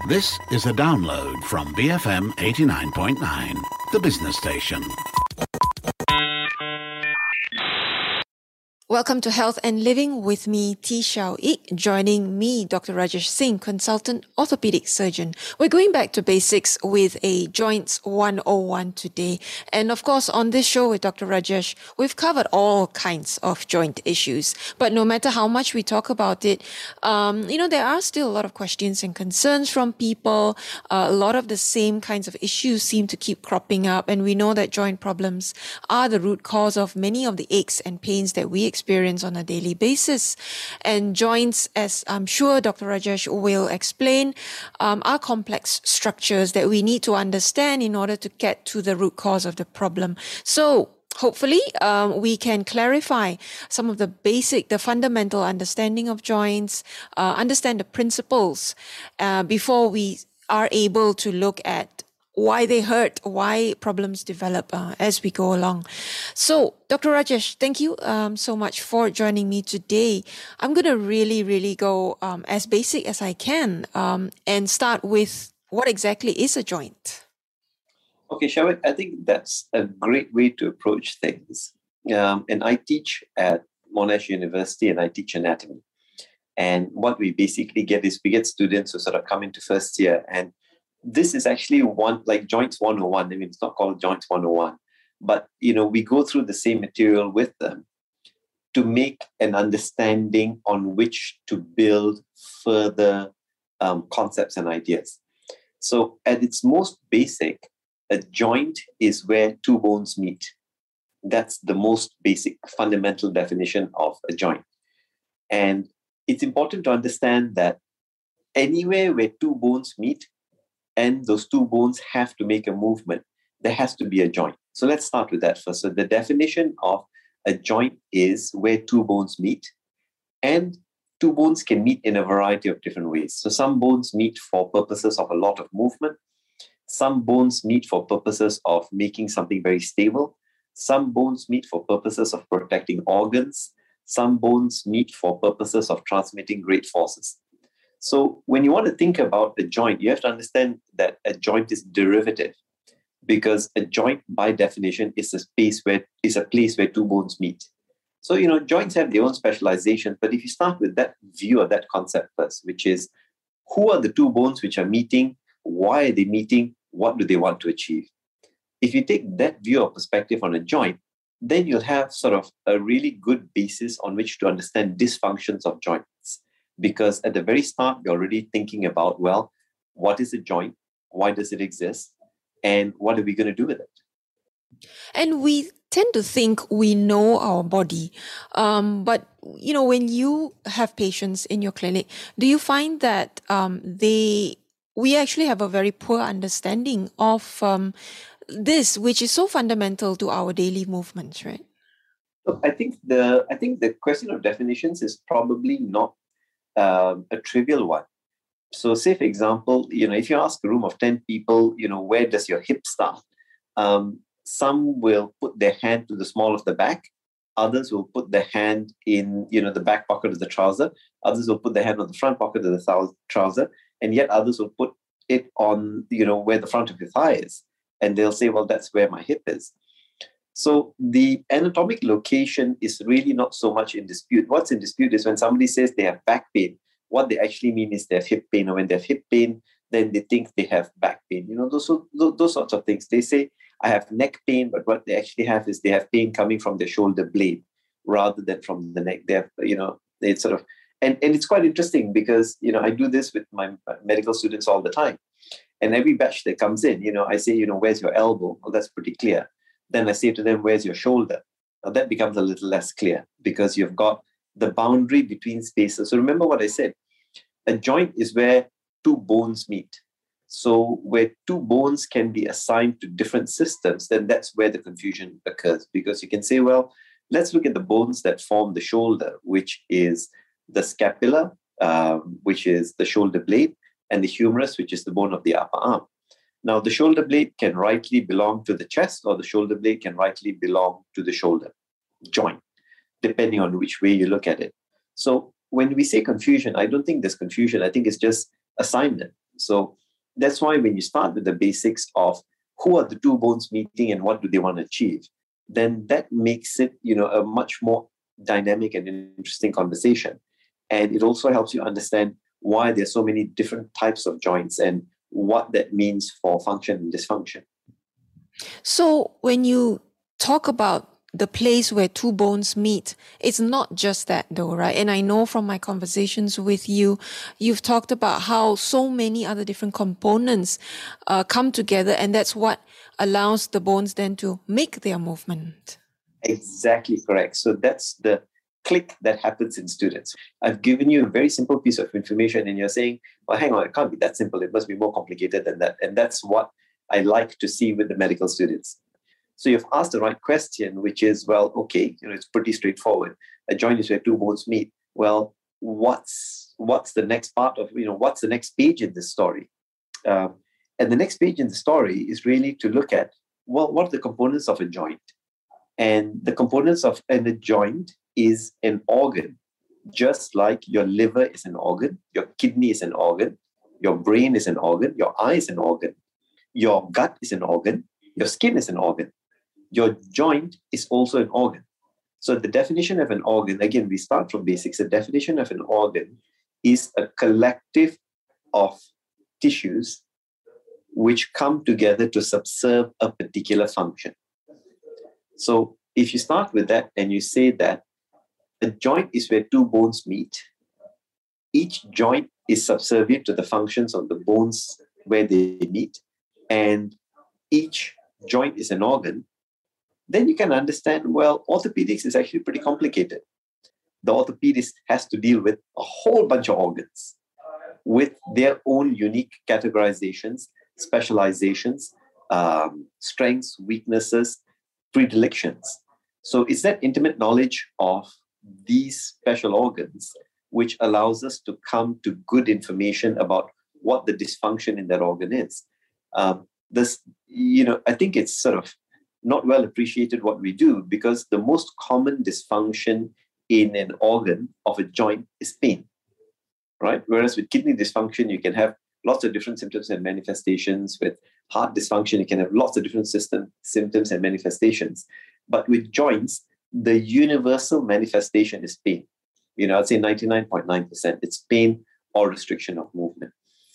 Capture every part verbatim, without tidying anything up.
This is a download from B F M eighty-nine point nine, the business station. Welcome to Health and Living with me, T. Shao Ik. Joining me, Doctor Rajesh Singh, consultant orthopedic surgeon. We're going back to basics with a Joints one oh one today. And of course, on this show with Doctor Rajesh, we've covered all kinds of joint issues. But no matter how much we talk about it, um, you know, there are still a lot of questions and concerns from people. Uh, a lot of the same kinds of issues seem to keep cropping up. And we know that joint problems are the root cause of many of the aches and pains that we experience on a daily basis. And joints, as I'm sure Doctor Rajesh will explain, um, are complex structures that we need to understand in order to get to the root cause of the problem. So hopefully um, we can clarify some of the basic, the fundamental understanding of joints, uh, understand the principles uh, before we are able to look at why they hurt, why problems develop uh, as we go along. So, Doctor Rajesh, thank you um, so much for joining me today. I'm going to really, really go um, as basic as I can um, and start with what exactly is a joint? Okay, Shawit, I think that's a great way to approach things. Um, and I teach at Monash University and I teach anatomy. And what we basically get is we get students who sort of come into first year, and this is actually one, like Joints one oh one. I mean, it's not called Joints one oh one, but, you know, we go through the same material with them to make an understanding on which to build further um, concepts and ideas. So at its most basic, a joint is where two bones meet. That's the most basic fundamental definition of a joint. And it's important to understand that anywhere where two bones meet, and those two bones have to make a movement, there has to be a joint. So let's start with that first. So the definition of a joint is where two bones meet, and two bones can meet in a variety of different ways. So some bones meet for purposes of a lot of movement. Some bones meet for purposes of making something very stable. Some bones meet for purposes of protecting organs. Some bones meet for purposes of transmitting great forces. So when you want to think about a joint, you have to understand that a joint is derivative, because a joint, by definition, is a space where is a place where two bones meet. So, you know, joints have their own specialization, but if you start with that view or that concept first, which is who are the two bones which are meeting, why are they meeting, what do they want to achieve? If you take that view or perspective on a joint, then you'll have sort of a really good basis on which to understand dysfunctions of joints. Because at the very start, you're already thinking about, well, what is a joint? Why does it exist? And what are we going to do with it? And we tend to think we know our body. Um, but, you know, when you have patients in your clinic, do you find that um, they, we actually have a very poor understanding of um, this, which is so fundamental to our daily movements, right? Look, I think the I think the question of definitions is probably not Um, a trivial one. So say, for example, you know, if you ask a room of ten people, you know, where does your hip start? Um, some will put their hand to the small of the back. Others will put their hand in, you know, the back pocket of the trouser. Others will put their hand on the front pocket of the trouser. And yet others will put it on, you know, where the front of your thigh is. And they'll say, well, that's where my hip is. So the anatomic location is really not so much in dispute. What's in dispute is when somebody says they have back pain, what they actually mean is they have hip pain, or when they have hip pain, then they think they have back pain. You know, those, those, those sorts of things. They say, I have neck pain, but what they actually have is they have pain coming from their shoulder blade rather than from the neck. They have, you know, it's sort of, and, and it's quite interesting because, you know, I do this with my medical students all the time. And every batch that comes in, you know, I say, you know, where's your elbow? Well, that's pretty clear. Then I say to them, where's your shoulder? Now that becomes a little less clear because you've got the boundary between spaces. So remember what I said, a joint is where two bones meet. So where two bones can be assigned to different systems, then that's where the confusion occurs. Because you can say, well, let's look at the bones that form the shoulder, which is the scapula, um, which is the shoulder blade, and the humerus, which is the bone of the upper arm. Now, the shoulder blade can rightly belong to the chest, or the shoulder blade can rightly belong to the shoulder joint, depending on which way you look at it. So when we say confusion, I don't think there's confusion. I think it's just assignment. So that's why when you start with the basics of who are the two bones meeting and what do they want to achieve, then that makes it, you know, a much more dynamic and interesting conversation. And it also helps you understand why there's so many different types of joints and what that means for function and dysfunction. So when you talk about the place where two bones meet, it's not just that though, right? And I know from my conversations with you, you've talked about how so many other different components uh, come together, and that's what allows the bones then to make their movement. Exactly correct. So that's the click that happens in students. I've given you a very simple piece of information and you're saying, well, hang on, it can't be that simple. It must be more complicated than that. And that's what I like to see with the medical students. So you've asked the right question, which is, well, okay, you know, it's pretty straightforward. A joint is where two bones meet. Well, what's what's the next part of, you know, what's the next page in this story? Um, and the next page in the story is really to look at, well, what are the components of a joint? And the components of and a joint is an organ, just like your liver is an organ, your kidney is an organ, your brain is an organ, your eye is an organ, your gut is an organ, your skin is an organ. Your joint is also an organ. So the definition of an organ, again, we start from basics. The definition of an organ is a collective of tissues which come together to subserve a particular function. So if you start with that and you say that a joint is where two bones meet, each joint is subservient to the functions of the bones where they meet, and each joint is an organ, then you can understand, well, orthopedics is actually pretty complicated. The orthopedist has to deal with a whole bunch of organs with their own unique categorizations, specializations, um, strengths, weaknesses, predilections. So it's that intimate knowledge of these special organs which allows us to come to good information about what the dysfunction in that organ is. Um, this, you know, I think it's sort of not well appreciated what we do, because the most common dysfunction in an organ of a joint is pain, right? Whereas with kidney dysfunction, you can have lots of different symptoms and manifestations. With heart dysfunction, you can have lots of different system, symptoms and manifestations. But with joints, the universal manifestation is pain. You know, I'd say ninety-nine point nine percent. It's pain or restriction of movement.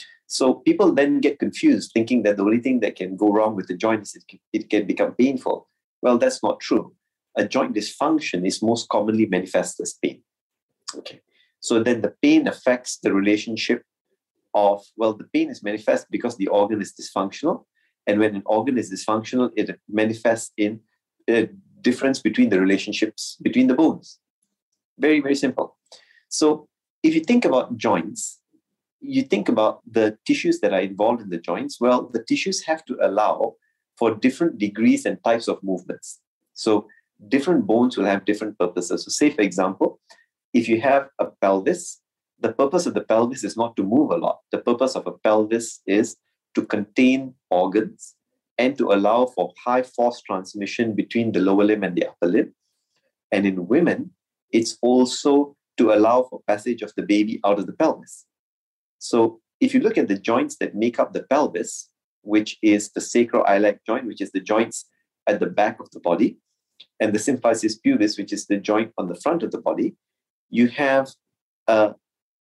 So people then get confused, thinking that the only thing that can go wrong with the joint is it can, it can become painful. Well, that's not true. A joint dysfunction is most commonly manifest as pain. Okay. So then the pain affects the relationship of, well, the pain is manifest because the organ is dysfunctional. And when an organ is dysfunctional, it manifests in a difference between the relationships between the bones. Very, very simple. So if you think about joints, you think about the tissues that are involved in the joints. Well, the tissues have to allow for different degrees and types of movements. So different bones will have different purposes. So say, for example, if you have a pelvis, the purpose of the pelvis is not to move a lot. The purpose of a pelvis is to contain organs and to allow for high force transmission between the lower limb and the upper limb. And in women, it's also to allow for passage of the baby out of the pelvis. So if you look at the joints that make up the pelvis, which is the sacroiliac joint, which is the joints at the back of the body, and the symphysis pubis, which is the joint on the front of the body, you have, uh,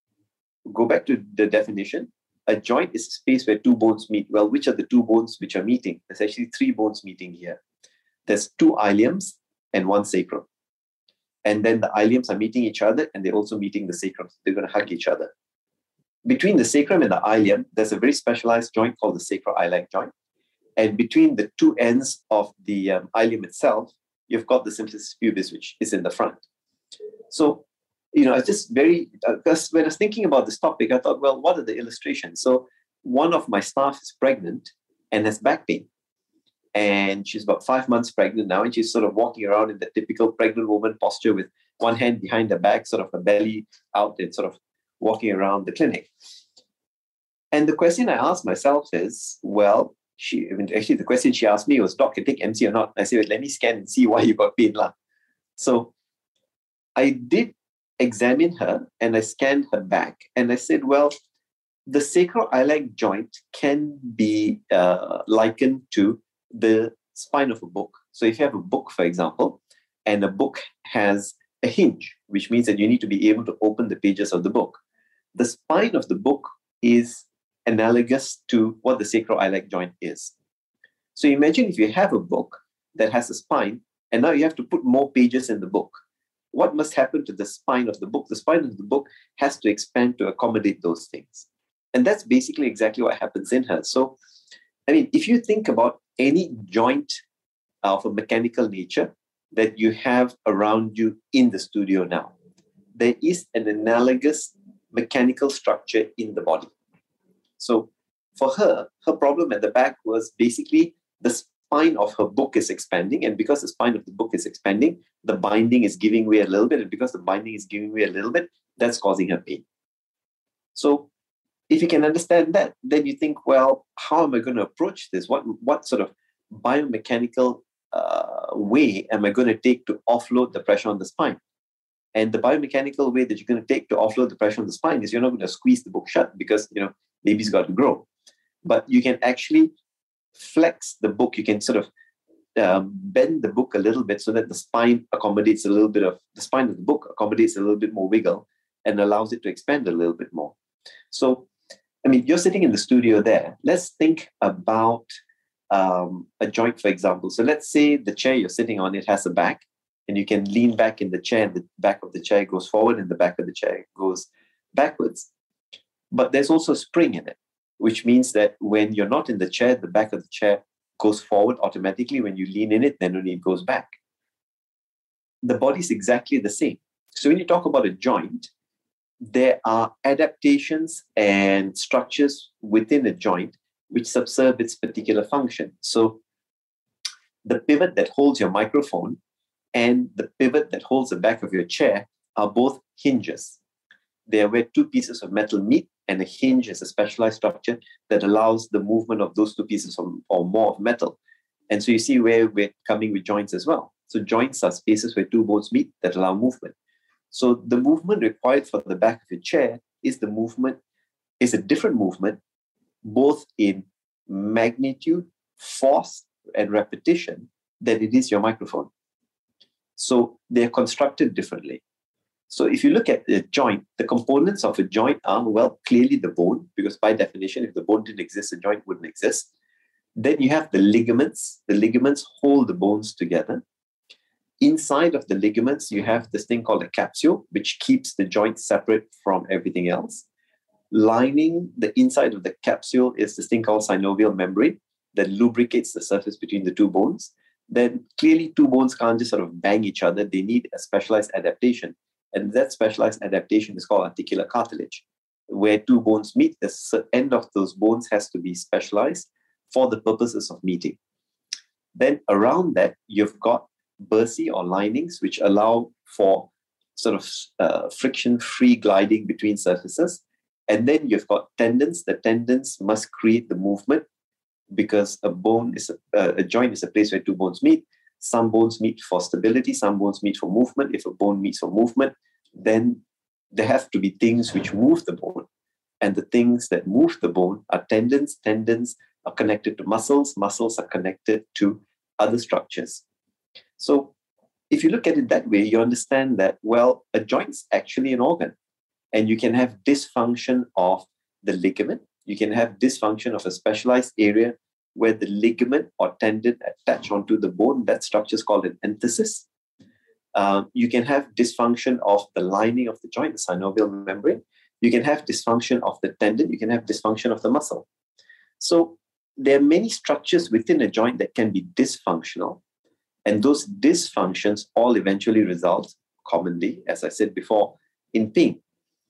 go back to the definition, a joint is a space where two bones meet. Well, which are the two bones which are meeting? There's actually three bones meeting here. There's two iliums and one sacrum. And then the iliums are meeting each other and they're also meeting the sacrum. They're going to hug each other. Between the sacrum and the ilium, there's a very specialized joint called the sacroiliac joint. And between the two ends of the um, ilium itself, you've got the symphysis pubis, which is in the front. So, you know, I just very, because uh, when I was thinking about this topic, I thought, well, what are the illustrations? So one of my staff is pregnant and has back pain. And she's about five months pregnant now, and she's sort of walking around in the typical pregnant woman posture with one hand behind her back, sort of her belly out, and sort of walking around the clinic. And the question I asked myself is, well, she I mean, actually the question she asked me was, Doc, can I take M C or not? I said, let me scan and see why you got pain. La. So I did examine her and I scanned her back and I said, well, the sacroiliac joint can be uh, likened to the spine of a book. So if you have a book, for example, and a book has a hinge, which means that you need to be able to open the pages of the book. The spine of the book is analogous to what the sacroiliac joint is. So imagine if you have a book that has a spine, and now you have to put more pages in the book. What must happen to the spine of the book? The spine of the book has to expand to accommodate those things. And that's basically exactly what happens in her. So, I mean, if you think about any joint of a mechanical nature that you have around you in the studio now, there is an analogous mechanical structure in the body. So for her, her problem at the back was basically the spine of her book is expanding. And because the spine of the book is expanding, the binding is giving way a little bit. And because the binding is giving way a little bit, that's causing her pain. So if you can understand that, then you think, well, how am I going to approach this? What, what sort of biomechanical uh, way am I going to take to offload the pressure on the spine? And the biomechanical way that you're going to take to offload the pressure on the spine is you're not going to squeeze the book shut because, you know, baby's got to grow. But you can actually flex the book. You can sort of um, bend the book a little bit so that the spine accommodates a little bit of, the spine of the book accommodates a little bit more wiggle and allows it to expand a little bit more. So, I mean, you're sitting in the studio there. Let's think about um, a joint, for example. So let's say the chair you're sitting on, it has a back, and you can lean back in the chair, and the back of the chair goes forward and the back of the chair goes backwards. But there's also a spring in it, which means that when you're not in the chair, the back of the chair goes forward automatically. When you lean in it, then only it goes back. The body's exactly the same. So when you talk about a joint, there are adaptations and structures within a joint which subserve its particular function. So the pivot that holds your microphone and the pivot that holds the back of your chair are both hinges. They are where two pieces of metal meet, and a hinge is a specialized structure that allows the movement of those two pieces of, or more of metal. And so you see where we're coming with joints as well. So joints are spaces where two bones meet that allow movement. So the movement required for the back of your chair is the movement, is a different movement, both in magnitude, force, and repetition than it is your microphone. So they're constructed differently. So if you look at the joint, the components of a joint are, well, clearly the bone, because by definition, if the bone didn't exist, the joint wouldn't exist. Then you have the ligaments. The ligaments hold the bones together. Inside of the ligaments, you have this thing called a capsule, which keeps the joint separate from everything else. Lining the inside of the capsule is this thing called synovial membrane that lubricates the surface between the two bones. Then clearly two bones can't just sort of bang each other. They need a specialized adaptation. And that specialized adaptation is called articular cartilage. Where two bones meet, the end of those bones has to be specialized for the purposes of meeting. Then around that, you've got bursae or linings, which allow for sort of uh, friction-free gliding between surfaces. And then you've got tendons. The tendons must create the movement because a bone is a, uh, a joint is a place where two bones meet. Some bones meet for stability, some bones meet for movement. If a bone meets for movement, then there have to be things which move the bone. And the things that move the bone are tendons. Tendons are connected to muscles. Muscles are connected to other structures. So if you look at it that way, you understand that, well, a joint's actually an organ. And you can have dysfunction of the ligament. You can have dysfunction of a specialized area where the ligament or tendon attach onto the bone. That structure is called an enthesis. Um, you can have dysfunction of the lining of the joint, the synovial membrane. You can have dysfunction of the tendon. You can have dysfunction of the muscle. So there are many structures within a joint that can be dysfunctional. And those dysfunctions all eventually result, commonly, as I said before, in pain.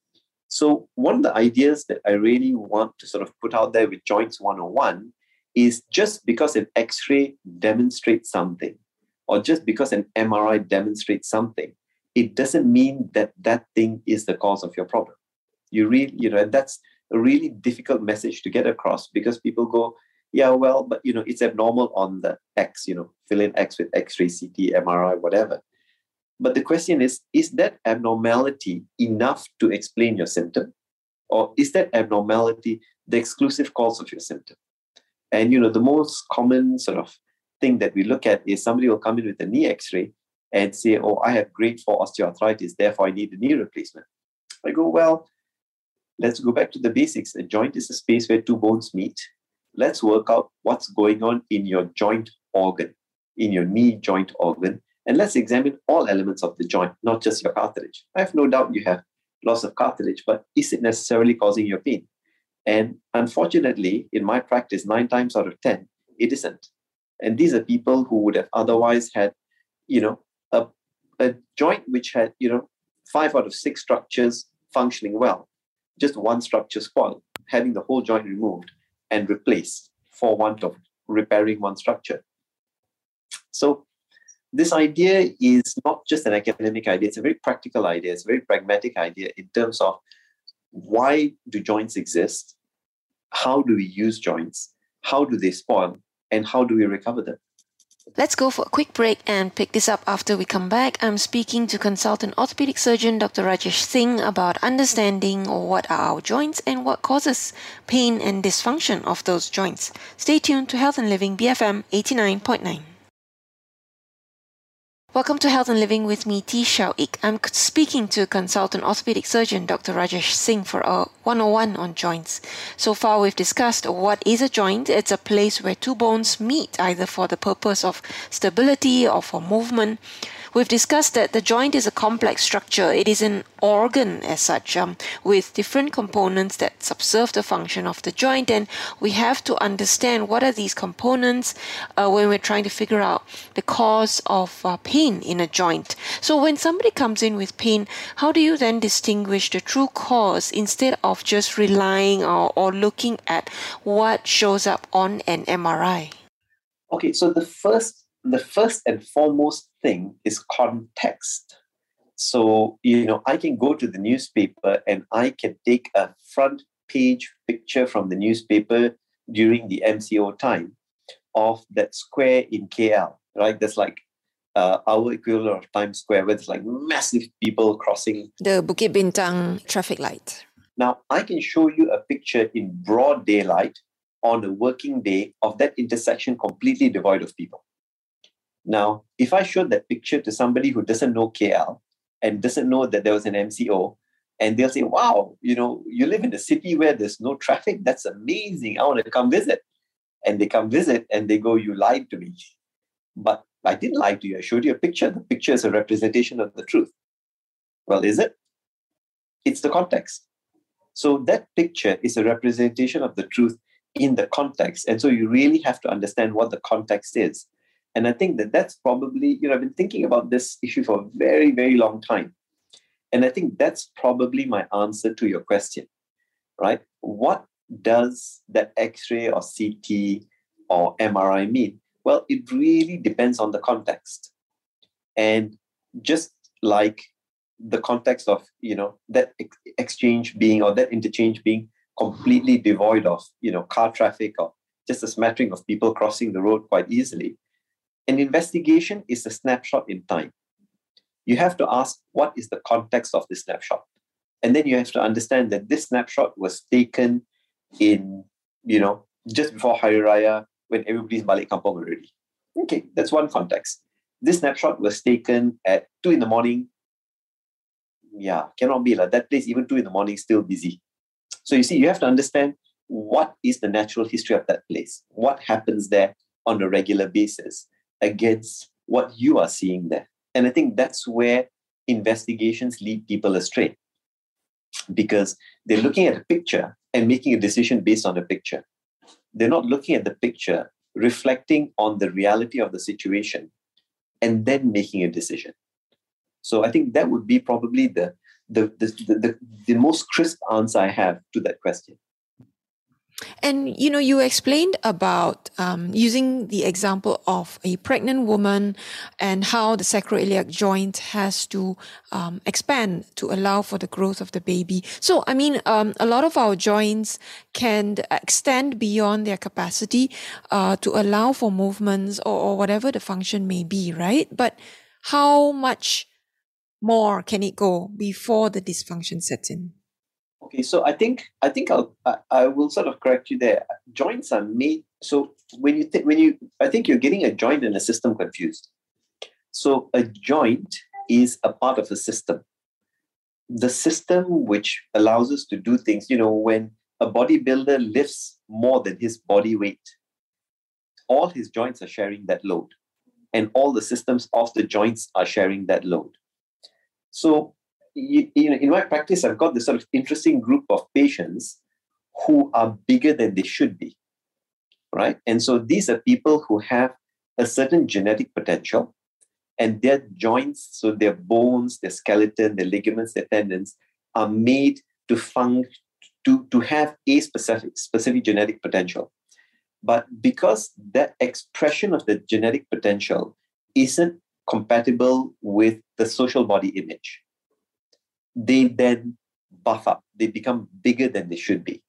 So one of the ideas that I really want to sort of put out there with Joints one oh one is just because an X-ray demonstrates something, or just because an M R I demonstrates something, it doesn't mean that that thing is the cause of your problem. You really, you know, and that's a really difficult message to get across because people go, yeah, well, but, you know, it's abnormal on the X, you know, fill in X with X-ray, C T, M R I, whatever. But the question is, is that abnormality enough to explain your symptom? Or is that abnormality the exclusive cause of your symptom? And, you know, the most common sort of thing that we look at is somebody will come in with a knee x-ray and say, oh, I have grade four osteoarthritis, therefore I need a knee replacement. I go, well, let's go back to the basics. A joint is a space where two bones meet. Let's work out what's going on in your joint organ, in your knee joint organ, and let's examine all elements of the joint, not just your cartilage. I have no doubt you have loss of cartilage, but is it necessarily causing your pain? And unfortunately, in my practice, nine times out of ten, it isn't. And these are people who would have otherwise had, you know, a, a joint which had, you know, five out of six structures functioning well, just one structure spoiled, having the whole joint removed and replaced for want of repairing one structure. So this idea is not just an academic idea, it's a very practical idea, it's a very pragmatic idea in terms of why do joints exist, how do we use joints, how do they spoil, and how do we recover them? Let's go for a quick break and pick this up after we come back. I'm speaking to consultant orthopedic surgeon Doctor Rajesh Singh about understanding what are our joints and what causes pain and dysfunction of those joints. Stay tuned to Health and Living B F M eighty-nine point nine. Welcome to Health and Living with me, T. Shao Ik. I'm speaking to consultant orthopedic surgeon Doctor Rajesh Singh for a one oh one on joints. So far, we've discussed what is a joint. It's a place where two bones meet, either for the purpose of stability or for movement. We've discussed that the joint is a complex structure. It is an organ as such, um, with different components that subserve the function of the joint, and we have to understand what are these components uh, when we're trying to figure out the cause of uh, pain in a joint. So when somebody comes in with pain, how do you then distinguish the true cause instead of just relying or, or looking at what shows up on an M R I? Okay, so the first the first and foremost thing is context. So, you know, I can go to the newspaper and I can take a front page picture from the newspaper during the M C O time of that square in K L, right? There's like uh, our equivalent of Times Square, where there's like massive people crossing. The Bukit Bintang traffic light. Now, I can show you a picture in broad daylight on a working day of that intersection completely devoid of people. Now, if I showed that picture to somebody who doesn't know K L and doesn't know that there was an M C O, and they'll say, wow, you know, you live in a city where there's no traffic. That's amazing. I want to come visit. And they come visit and they go, you lied to me. But I didn't lie to you. I showed you a picture. The picture is a representation of the truth. Well, is it? It's the context. So that picture is a representation of the truth in the context. And so you really have to understand what the context is. And I think that that's probably, you know, I've been thinking about this issue for a very, very long time. And I think that's probably my answer to your question, right? What does that X-ray or C T or M R I mean? Well, it really depends on the context. And just like the context of, you know, that ex- exchange being or that interchange being completely devoid of, you know, car traffic or just a smattering of people crossing the road quite easily, an investigation is a snapshot in time. You have to ask, what is the context of this snapshot? And then you have to understand that this snapshot was taken in, you know, just before Hari Raya, when everybody's balik kampung already. Okay, that's one context. This snapshot was taken at two in the morning. Yeah, cannot be like that place, even two in the morning, still busy. So you see, you have to understand what is the natural history of that place? What happens there on a regular basis against what you are seeing there? And I think that's where investigations lead people astray, because they're looking at a picture and making a decision based on a picture. They're not looking at the picture, reflecting on the reality of the situation, and then making a decision. So I think that would be probably the, the, the, the, the, the most crisp answer I have to that question. And, you know, you explained about um, using the example of a pregnant woman and how the sacroiliac joint has to um, expand to allow for the growth of the baby. So, I mean, um, a lot of our joints can extend beyond their capacity uh, to allow for movements or, or whatever the function may be, right? But how much more can it go before the dysfunction sets in? Okay, so I think I think I'll I, I will sort of correct you there. Joints are made so when you think when you I think you're getting a joint and a system confused. So a joint is a part of a system. The system which allows us to do things, you know, when a bodybuilder lifts more than his body weight, all his joints are sharing that load, and all the systems of the joints are sharing that load. So, you, you know, in my practice, I've got this sort of interesting group of patients who are bigger than they should be, right? And so these are people who have a certain genetic potential, and their joints, so their bones, their skeleton, their ligaments, their tendons, are made to function, to, to have a specific, specific genetic potential. But because that expression of the genetic potential isn't compatible with the social body image, they then buff up. They become bigger than they should be.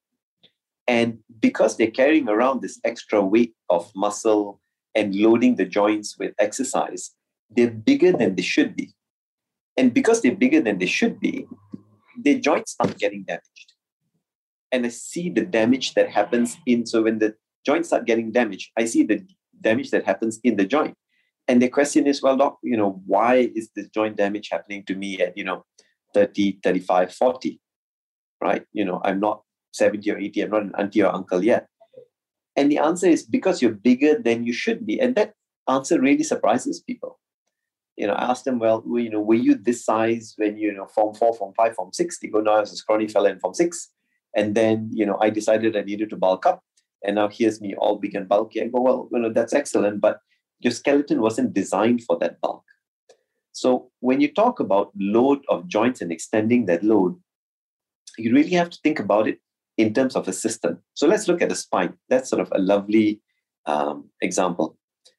And because they're carrying around this extra weight of muscle and loading the joints with exercise, they're bigger than they should be. And because they're bigger than they should be, their joints start getting damaged. And I see the damage that happens in, so when the joints start getting damaged, I see the damage that happens in the joint. And the question is, well, doc, you know, why is this joint damage happening to me at, you know, thirty, thirty-five, forty, right? You know, I'm not seventy or eighty, I'm not an auntie or uncle yet. And the answer is because you're bigger than you should be. And that answer really surprises people. You know, I asked them, well, you know, were you this size when you, you know, form four, form five, form six? They go, no, I was a scrawny fella in form six. And then, you know, I decided I needed to bulk up. And now here's me all big and bulky. I go, well, you know, that's excellent, but your skeleton wasn't designed for that bulk. So when you talk about load of joints and extending that load, you really have to think about it in terms of a system. So let's look at the spine. That's sort of a lovely um, example.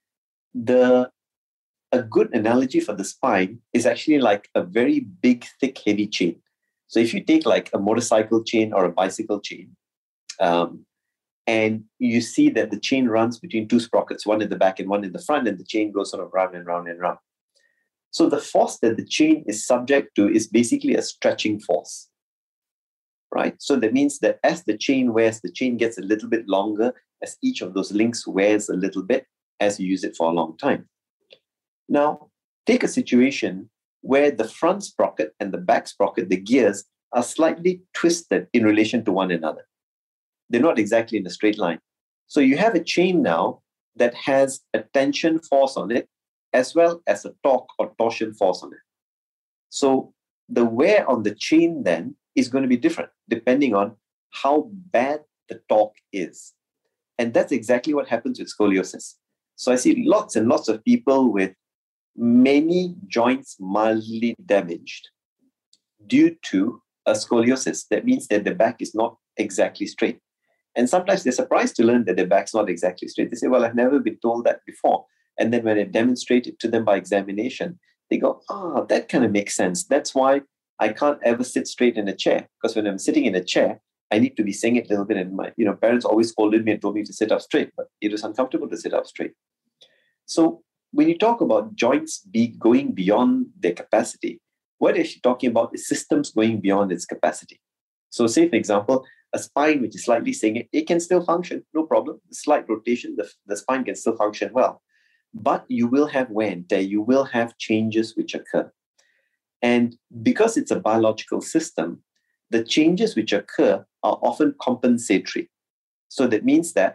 The a good analogy for the spine is actually like a very big, thick, heavy chain. So if you take like a motorcycle chain or a bicycle chain, um, and you see that the chain runs between two sprockets, one in the back and one in the front, and the chain goes sort of round and round and round. So the force that the chain is subject to is basically a stretching force, right? So that means that as the chain wears, the chain gets a little bit longer as each of those links wears a little bit as you use it for a long time. Now, take a situation where the front sprocket and the back sprocket, the gears, are slightly twisted in relation to one another. They're not exactly in a straight line. So you have a chain now that has a tension force on it, as well as a torque or torsion force on it. So the wear on the chain then is going to be different depending on how bad the torque is. And that's exactly what happens with scoliosis. So I see lots and lots of people with many joints mildly damaged due to a scoliosis. That means that the back is not exactly straight. And sometimes they're surprised to learn that their back's not exactly straight. They say, well, I've never been told that before. And then when I demonstrate it to them by examination, they go, ah, oh, that kind of makes sense. That's why I can't ever sit straight in a chair. Because when I'm sitting in a chair, I need to be saying it a little bit. And my, you know, parents always scolded me and told me to sit up straight, but it was uncomfortable to sit up straight. So when you talk about joints be going beyond their capacity, what is she talking about is systems going beyond its capacity. So say, for example, a spine which is slightly saying it, it can still function, no problem. The slight rotation, the, the spine can still function well. But you will have wear and tear, you will have changes which occur. And because it's a biological system, the changes which occur are often compensatory. So that means that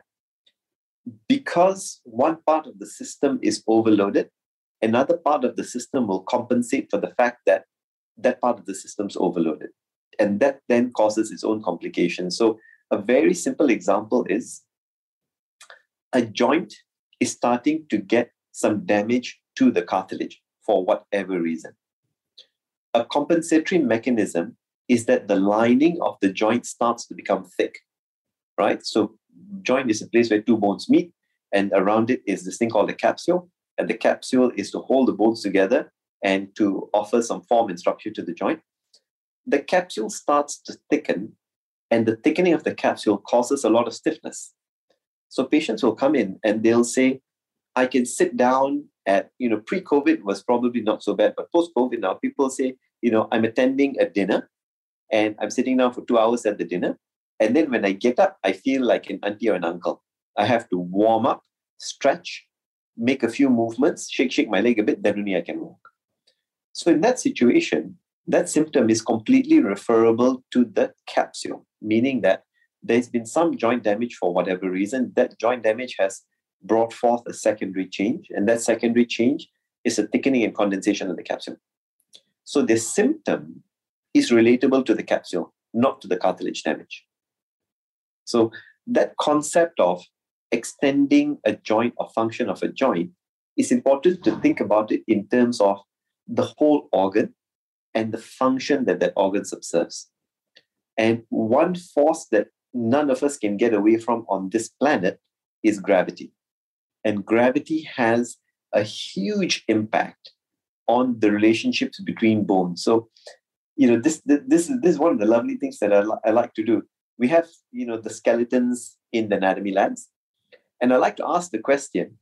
because one part of the system is overloaded, another part of the system will compensate for the fact that that part of the system is overloaded. And that then causes its own complications. So a very simple example is a joint is starting to get some damage to the cartilage for whatever reason. A compensatory mechanism is that the lining of the joint starts to become thick, right? So joint is a place where two bones meet, and around it is this thing called a capsule. And the capsule is to hold the bones together and to offer some form and structure to the joint. The capsule starts to thicken, and the thickening of the capsule causes a lot of stiffness. So patients will come in and they'll say, I can sit down at, you know, pre-COVID was probably not so bad, but post-COVID now, people say, you know, I'm attending a dinner and I'm sitting down for two hours at the dinner. And then when I get up, I feel like an auntie or an uncle. I have to warm up, stretch, make a few movements, shake, shake my leg a bit, then only I can walk. So in that situation, that symptom is completely referable to the capsule, meaning that there's been some joint damage for whatever reason. That joint damage has brought forth a secondary change, and that secondary change is a thickening and condensation of the capsule. So the symptom is relatable to the capsule, not to the cartilage damage. So that concept of extending a joint or function of a joint is important to think about it in terms of the whole organ and the function that that organ subserves. And one force that none of us can get away from on this planet is gravity. And gravity has a huge impact on the relationships between bones. So, you know, this this is this is one of the lovely things that I, li- I like to do. We have, you know, the skeletons in the anatomy labs, and I like to ask the question: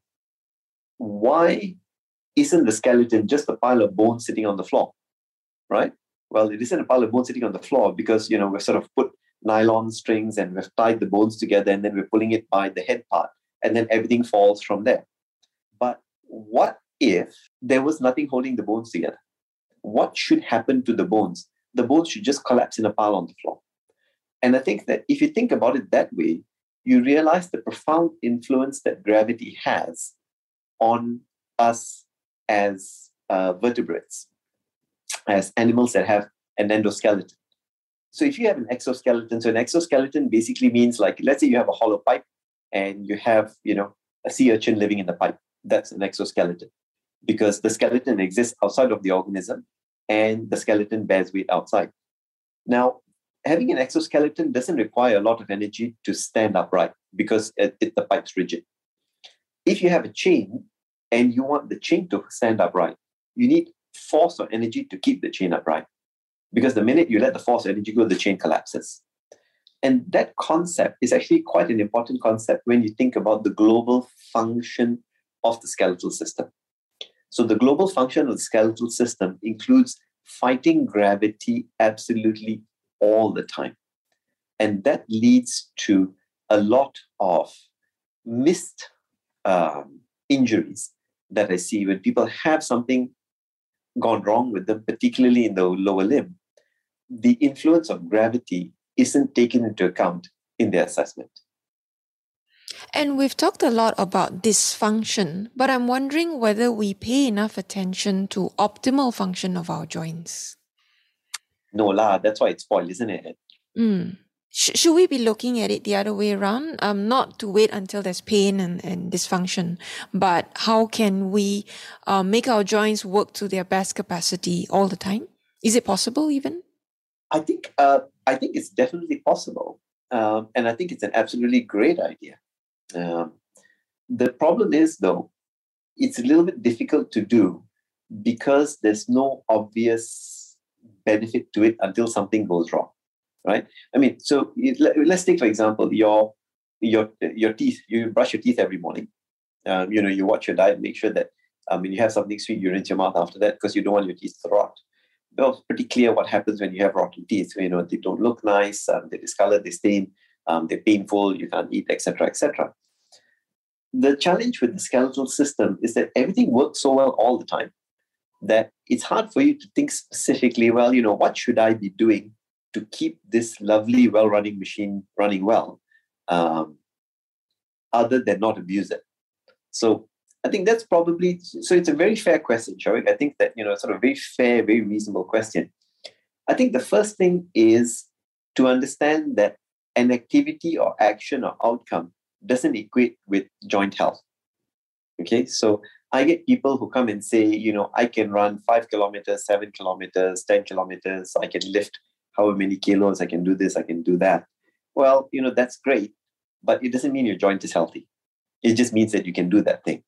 why isn't the skeleton just a pile of bones sitting on the floor, right? Well, it isn't a pile of bones sitting on the floor because, you know, we've sort of put nylon strings and we've tied the bones together, and then we're pulling it by the head part, and then everything falls from there. But what if there was nothing holding the bones together? What should happen to the bones? The bones should just collapse in a pile on the floor. And I think that if you think about it that way, you realize the profound influence that gravity has on us as uh, vertebrates, as animals that have an endoskeleton. So if you have an exoskeleton, so an exoskeleton basically means, like, let's say you have a hollow pipe and you have, you know, a sea urchin living in the pipe. That's an exoskeleton, because the skeleton exists outside of the organism and the skeleton bears weight outside. Now, having an exoskeleton doesn't require a lot of energy to stand upright because it, it, the pipe's rigid. If you have a chain and you want the chain to stand upright, you need force or energy to keep the chain upright, because the minute you let the force or energy go, the chain collapses. And that concept is actually quite an important concept when you think about the global function of the skeletal system. So the global function of the skeletal system includes fighting gravity absolutely all the time. And that leads to a lot of missed um, injuries that I see when people have something gone wrong with them, particularly in the lower limb. The influence of gravity isn't taken into account in their assessment. And we've talked a lot about dysfunction, but I'm wondering whether we pay enough attention to optimal function of our joints. No lah, that's why it's spoiled, isn't it? Mm. Sh- should we be looking at it the other way around? Um, not to wait until there's pain and, and dysfunction, but how can we uh, make our joints work to their best capacity all the time? Is it possible even? I think uh, I think it's definitely possible. Um, and I think it's an absolutely great idea. Um, the problem is, though, it's a little bit difficult to do because there's no obvious benefit to it until something goes wrong, right? I mean, so it, let, let's take, for example, your your your teeth. You brush your teeth every morning. Um, you know, you watch your diet, make sure that um, when you have something sweet, you rinse your mouth after that because you don't want your teeth to rot. It's pretty clear what happens when you have rotten teeth. You know, they don't look nice, um, they discolor, they stain, um, they're painful, you can't eat, et cetera, et cetera. The challenge with the skeletal system is that everything works so well all the time that it's hard for you to think specifically, well, you know, what should I be doing to keep this lovely, well-running machine running well, um, other than not abuse it? So I think that's probably, so it's a very fair question, Sharik. I think that, you know, sort of very fair, very reasonable question. I think the first thing is to understand that an activity or action or outcome doesn't equate with joint health. Okay, so I get people who come and say, you know, I can run five kilometers, seven kilometers, ten kilometers, I can lift however many kilos, I can do this, I can do that. Well, you know, that's great, but it doesn't mean your joint is healthy. It just means that you can do that thing.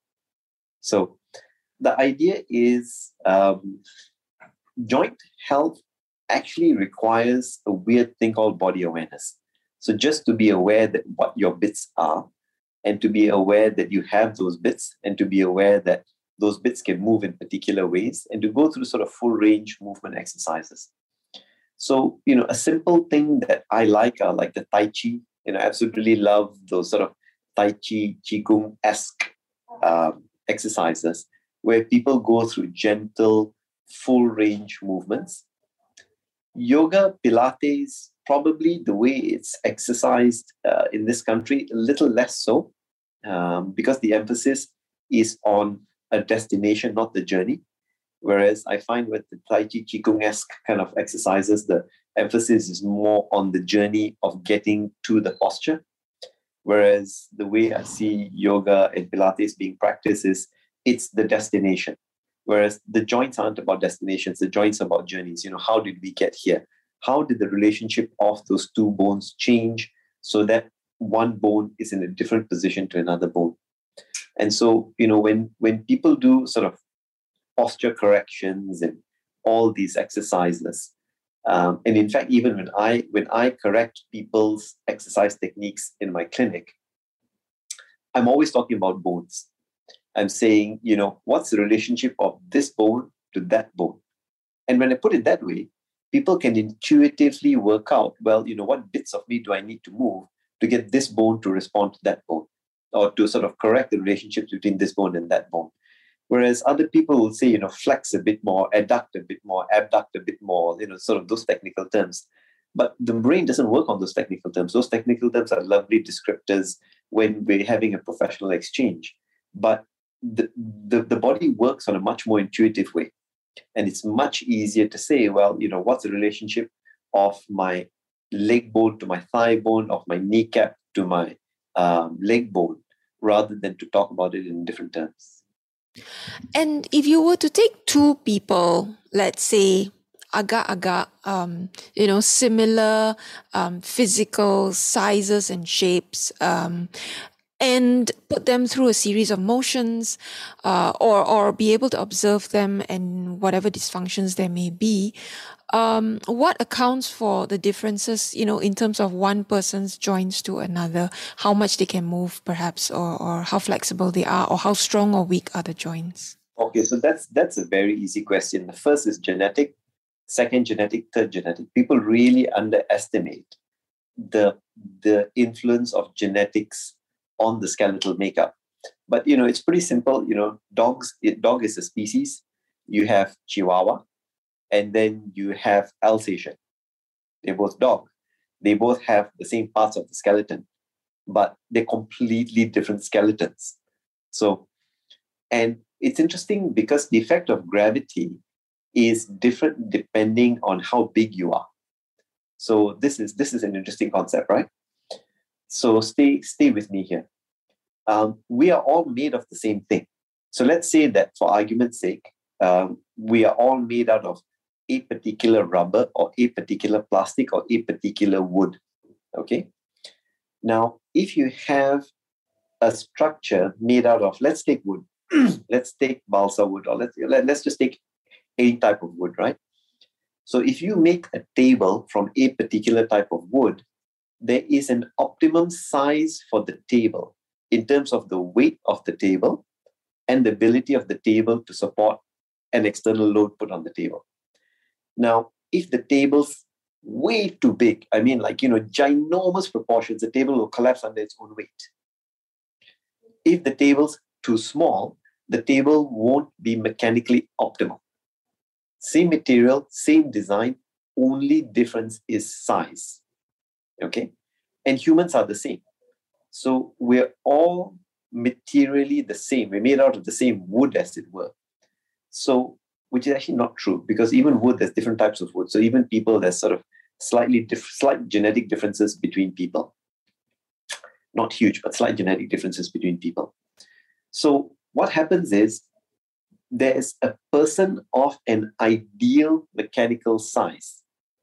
So the idea is um, joint health actually requires a weird thing called body awareness. So just to be aware that what your bits are, and to be aware that you have those bits, and to be aware that those bits can move in particular ways, and to go through sort of full range movement exercises. So, you know, a simple thing that I like are like the Tai Chi. You know, I absolutely love those sort of Tai Chi, Qigong-esque um, exercises where people go through gentle, full range movements. Yoga, Pilates, probably the way it's exercised uh, in this country, a little less so, um, because the emphasis is on a destination, not the journey. Whereas I find with the Tai Chi Qigong-esque kind of exercises, the emphasis is more on the journey of getting to the posture. Whereas the way I see yoga and Pilates being practiced is it's the destination. Whereas the joints aren't about destinations, the joints are about journeys. You know, how did we get here? How did the relationship of those two bones change so that one bone is in a different position to another bone? And so, you know, when, when people do sort of posture corrections and all these exercises, um, and in fact, even when I when I correct people's exercise techniques in my clinic, I'm always talking about bones. I'm saying, you know, what's the relationship of this bone to that bone? And when I put it that way, people can intuitively work out, well, you know, what bits of me do I need to move to get this bone to respond to that bone, or to sort of correct the relationships between this bone and that bone. Whereas other people will say, you know, flex a bit more, adduct a bit more, abduct a bit more, you know, sort of those technical terms. But the brain doesn't work on those technical terms. Those technical terms are lovely descriptors when we're having a professional exchange. But the, the, the body works on a much more intuitive way. And it's much easier to say, well, you know, what's the relationship of my leg bone to my thigh bone, of my kneecap to my um, leg bone, rather than to talk about it in different terms. And if you were to take two people, let's say, agak-agak, um, you know, similar um, physical sizes and shapes, um, and put them through a series of motions, uh, or or be able to observe them and whatever dysfunctions there may be, um, what accounts for the differences, you know, in terms of one person's joints to another, how much they can move perhaps, or, or how flexible they are, or how strong or weak are the joints? Okay, so that's that's a very easy question. The first is genetic, second genetic, third genetic. People really underestimate the the influence of genetics on the skeletal makeup. But, you know, it's pretty simple. You know, dogs, dog is a species. You have Chihuahua, and then you have Alsatian. They're both dog. They both have the same parts of the skeleton, but they're completely different skeletons. So, and it's interesting because the effect of gravity is different depending on how big you are. So this is this is an interesting concept, right? So stay stay with me here. Um, we are all made of the same thing. So let's say that, for argument's sake, um, we are all made out of a particular rubber or a particular plastic or a particular wood. Okay. Now, if you have a structure made out of, let's take wood, let's take balsa wood, or let's let, let's just take any type of wood, right? So if you make a table from a particular type of wood, there is an optimum size for the table in terms of the weight of the table and the ability of the table to support an external load put on the table. Now, if the table's way too big, I mean, like, you know, ginormous proportions, the table will collapse under its own weight. If the table's too small, the table won't be mechanically optimal. Same material, same design, only difference is size. Okay? And humans are the same. So we're all materially the same. We're made out of the same wood, as it were. So, which is actually not true, because even wood, there's different types of wood. So even people, there's sort of slightly diff- slight genetic differences between people. Not huge, but slight genetic differences between people. So what happens is, there's a person of an ideal mechanical size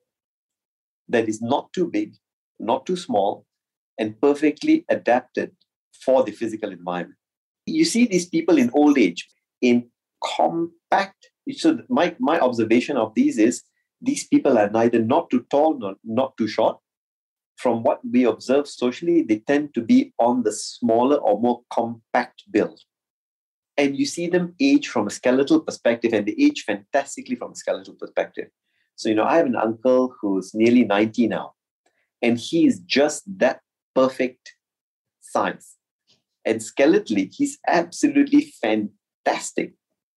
that is not too big, not too small, and perfectly adapted for the physical environment. You see these people in old age, in compact. So my, my observation of these is, these people are neither not too tall nor not too short. From what we observe socially, they tend to be on the smaller or more compact build. And you see them age from a skeletal perspective, and they age fantastically from a skeletal perspective. So, you know, I have an uncle who's nearly ninety now, and he is just that perfect size. And skeletally, he's absolutely fantastic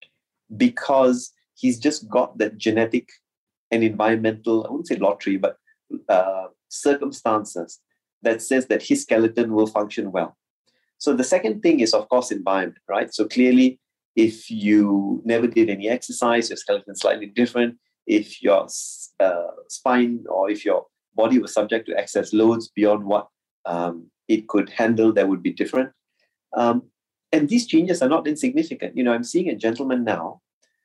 because he's just got that genetic and environmental, I wouldn't say lottery, but uh, circumstances that says that his skeleton will function well. So the second thing is, of course, environment, right? So clearly, if you never did any exercise, your skeleton is slightly different. If your uh, spine or if your body was subject to excess loads beyond what um, it could handle, that would be different. Um, and these changes are not insignificant. You know, I'm seeing a gentleman now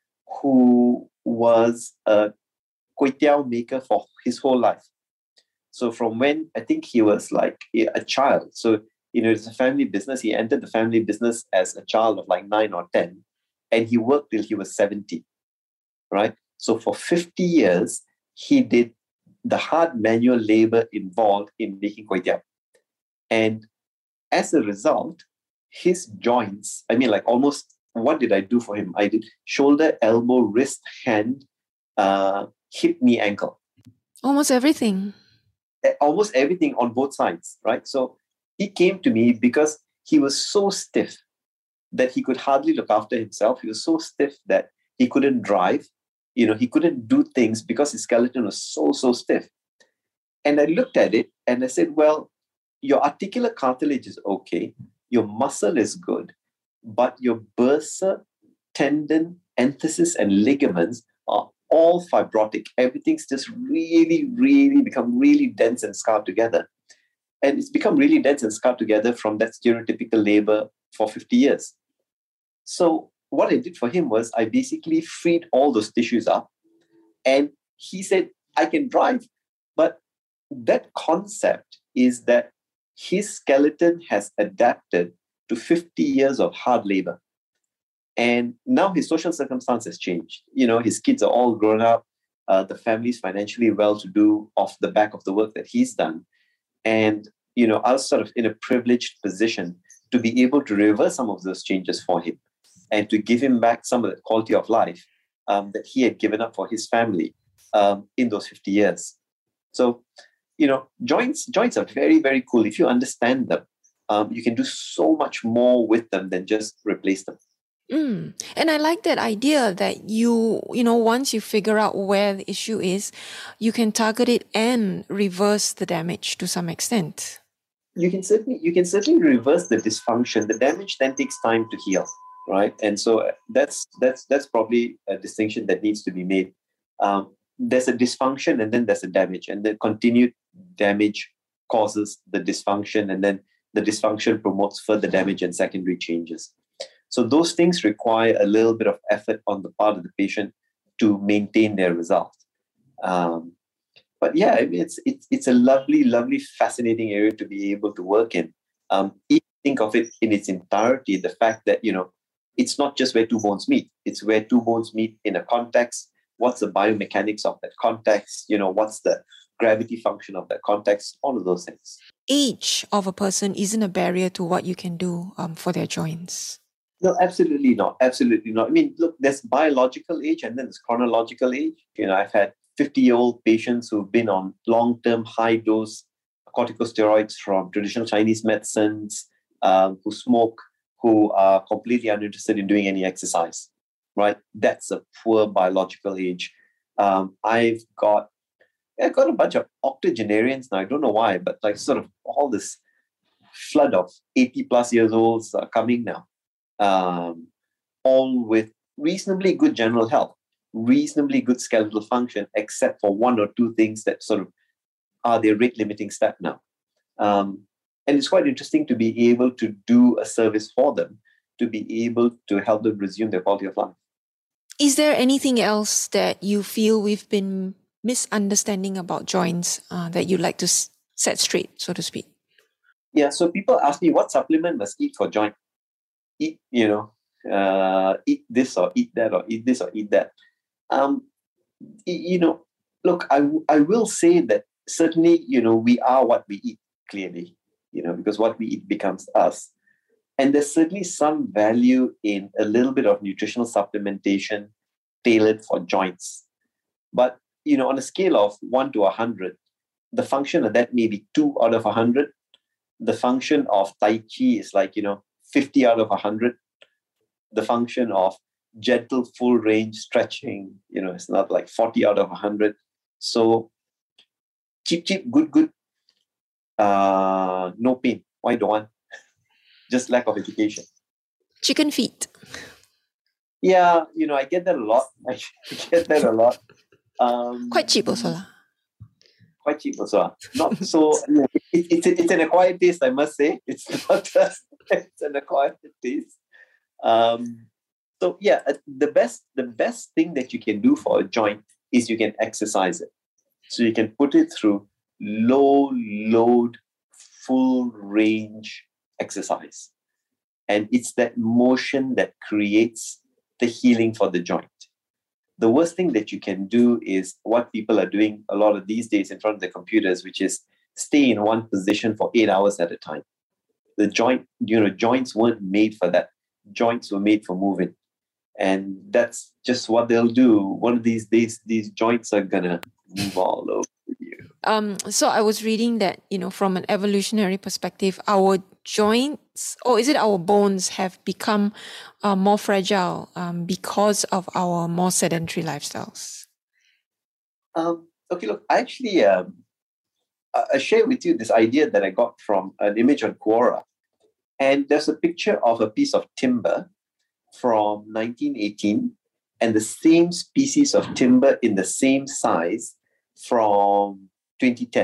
who was a kway teow maker for his whole life. So from when I think he was like a child, so, you know, it's a family business. He entered the family business as a child of like nine or ten, and he worked till he was seventy, right? So for fifty years, he did the hard manual labor involved in making kway teow. And as a result, his joints, I mean, like almost, what did I do for him? I did shoulder, elbow, wrist, hand, uh, hip, knee, ankle. Almost everything. Almost everything on both sides, right? So he came to me because he was so stiff that he could hardly look after himself. He was so stiff that he couldn't drive. You know, he couldn't do things because his skeleton was so, so stiff. And I looked at it and I said, well, your articular cartilage is okay. Your muscle is good, but your bursa, tendon, enthesis, and ligaments are all fibrotic. Everything's just really, really become really dense and scarred together. And it's become really dense and scarred together from that stereotypical labor for fifty years. So what I did for him was I basically freed all those tissues up. And he said, I can drive. But that concept is that his skeleton has adapted to fifty years of hard labor. And now his social circumstances changed. You know, his kids are all grown up. Uh, the family's financially well-to-do off the back of the work that he's done. And, you know, I was sort of in a privileged position to be able to reverse some of those changes for him and to give him back some of the quality of life um, that he had given up for his family um, in those fifty years. So, you know, joints, joints are very, very cool. If you understand them, um, you can do so much more with them than just replace them. Mm. And I like that idea that you, you know, once you figure out where the issue is, you can target it and reverse the damage to some extent. You can certainly, you can certainly reverse the dysfunction. The damage then takes time to heal, right? And so that's that's that's probably a distinction that needs to be made. Um, there's a dysfunction and then there's a damage, and the continued damage causes the dysfunction, and then the dysfunction promotes further damage and secondary changes. So those things require a little bit of effort on the part of the patient to maintain their result. Um, but yeah, I mean, it's it's it's a lovely, lovely, fascinating area to be able to work in. Um, if you think of it in its entirety, the fact that, you know, it's not just where two bones meet; it's where two bones meet in a context. What's the biomechanics of that context? You know, what's the gravity function of that context? All of those things. Age of a person isn't a barrier to what you can do um, for their joints. No, absolutely not. Absolutely not. I mean, look, there's biological age and then there's chronological age. You know, I've had fifty-year-old patients who've been on long-term high-dose corticosteroids from traditional Chinese medicines, um, who smoke, who are completely uninterested in doing any exercise, right? That's a poor biological age. Um, I've got, I've got a bunch of octogenarians now. I don't know why, but like sort of all this flood of eighty plus years olds are coming now. Um, all with reasonably good general health, reasonably good skeletal function, except for one or two things that sort of are their rate limiting step now. Um, and it's quite interesting to be able to do a service for them, to be able to help them resume their quality of life. Is there anything else that you feel we've been misunderstanding about joints uh, that you'd like to s- set straight, so to speak? Yeah, so people ask me, what supplement must eat for joint? Eat, you know, uh, eat this or eat that, or eat this or eat that. Um, you know, look, I, I will say that certainly, you know, we are what we eat, clearly, you know, because what we eat becomes us. And there's certainly some value in a little bit of nutritional supplementation tailored for joints. But you know, on a scale of one to a hundred, the function of that may be two out of a hundred. The function of Tai Chi is like, you know, fifty out of a hundred. The function of gentle full range stretching, you know, it's not like forty out of a hundred. So cheap, cheap, good, good, uh, no pain. Why don't want? Just lack of education. Chicken feet. Yeah, you know, I get that a lot. I get that a lot. Um, Quite cheap also lah. Quite cheap also. Not so. You know, it, it's it's an acquired taste, I must say. It's not. A, it's an acquired taste. Um, so yeah, the best the best thing that you can do for a joint is you can exercise it. So you can put it through low load, full range exercise, and it's that motion that creates the healing for the joint. The worst thing that you can do is what people are doing a lot of these days in front of the computers, which is stay in one position for eight hours at a time. The joint, you know, joints weren't made for that. Joints were made for moving. And that's just what they'll do. One of these days, these joints are going to move all over you. Um, so I was reading that, you know, from an evolutionary perspective, our joints, or is it our bones, have become uh, more fragile um, because of our more sedentary lifestyles? Um, okay, look, I actually um, I share with you this idea that I got from an image on Quora. And there's a picture of a piece of timber from nineteen eighteen and the same species of timber in the same size from twenty ten.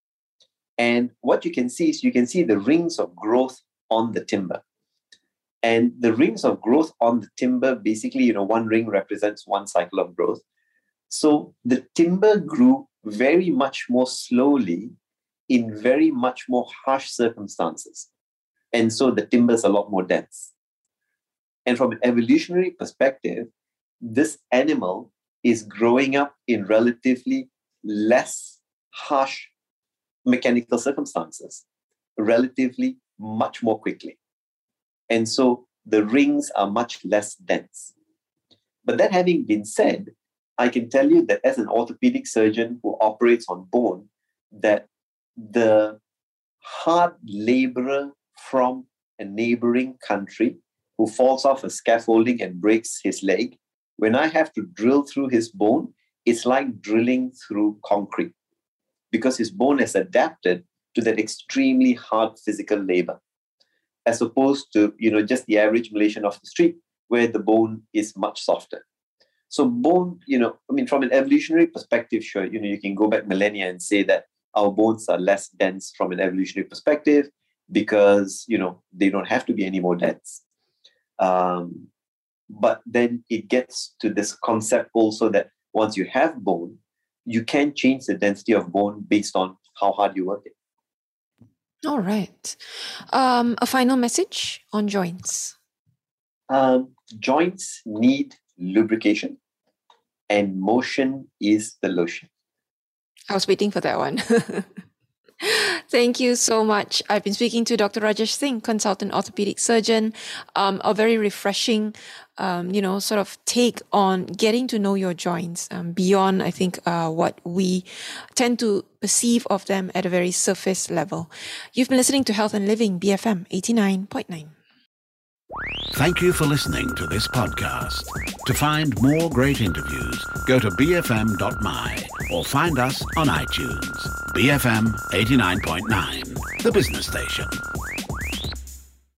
And what you can see is you can see the rings of growth on the timber. And the rings of growth on the timber, basically, you know, one ring represents one cycle of growth. So the timber grew very much more slowly in very much more harsh circumstances. And so the timber is a lot more dense. And from an evolutionary perspective, this animal is growing up in relatively less harsh mechanical circumstances, relatively much more quickly. And so the rings are much less dense. But that having been said, I can tell you that as an orthopedic surgeon who operates on bone, that the hard laborer from a neighboring country who falls off a scaffolding and breaks his leg, when I have to drill through his bone, it's like drilling through concrete because his bone has adapted to that extremely hard physical labor, as opposed to, you know, just the average Malaysian off the street where the bone is much softer. So bone, you know, I mean, from an evolutionary perspective, sure, you know, you can go back millennia and say that our bones are less dense from an evolutionary perspective because, you know, they don't have to be any more dense. Um, but then it gets to this concept also that once you have bone, you can change the density of bone based on how hard you work it. All right. Um, a final message on joints. Um, joints need lubrication, and motion is the lotion. I was waiting for that one. Thank you so much. I've been speaking to Doctor Rajesh Singh, consultant orthopedic surgeon. Um, a very refreshing, um, you know, sort of take on getting to know your joints um, beyond, I think, uh, what we tend to perceive of them at a very surface level. You've been listening to Health and Living, B F M eighty-nine point nine. Thank you for listening to this podcast. To find more great interviews, go to b f m dot m y or find us on iTunes. B F M eighty-nine point nine, the business station.